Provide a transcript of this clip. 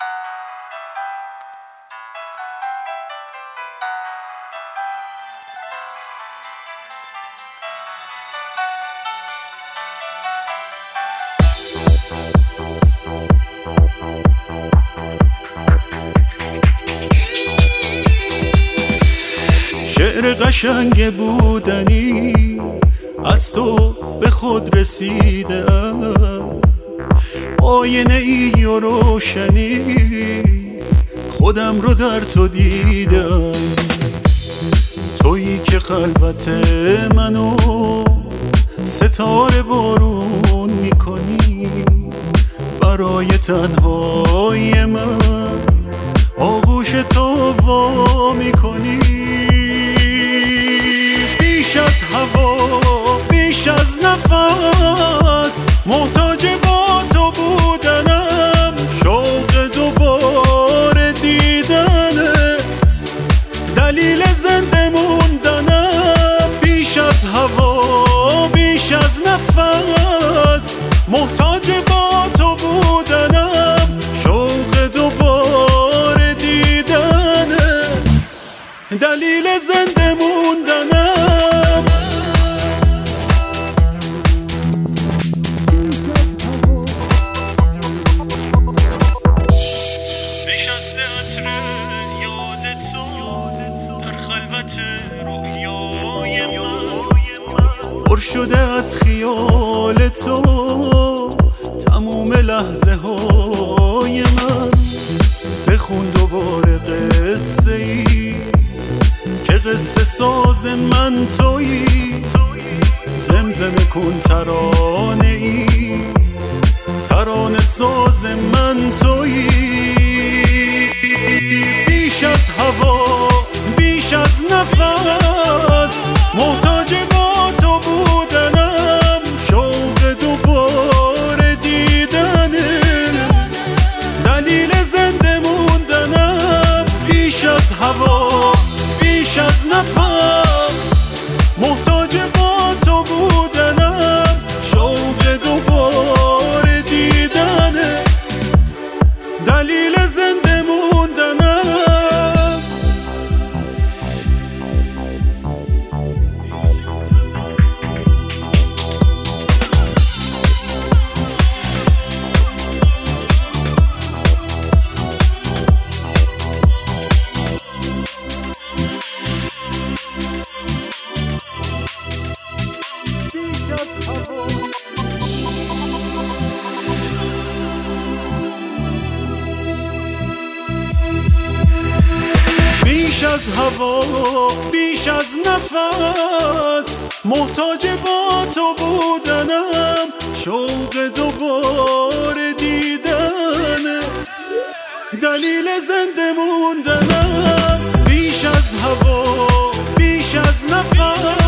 شعر قشنگ بودنی از تو به خود رسیدم، آینه ای و روشنی خودم رو در تو دیدم. تویی که خلوت منو ستاره بارون میکنی، برای تنهای من آغوش تو وا میکنی. بیش از هوا بیش از نفس محتاج با تو بودنم، شوق دوباره دیدنت دلیل زنده موندنم. بیش از هوا بیش از نفس محتاج با تو بودنم، شوق دوباره دیدنت دلیل زنده موندنم. پر شده از خیال تو تموم لحظه های من. بخون دوباره قصه ای که قصه ساز من تویی، زمزمه کن ترانه ای ترانه ساز من تویی. بیش از هوا بیش از نفس محتاج با تو بودنم، شوق دوباره دیدنه دلیل زنده موندنم. بیش از هوا بیش از نفس محتاج با تو بودنم، شوق دوباره دیدنه دلیل زنده موندنم. بیش از هوا بیش از نفس محتاج با تو بودنم، شوق دوباره دیدنت دلیل زنده موندنم. بیش از هوا بیش از نفس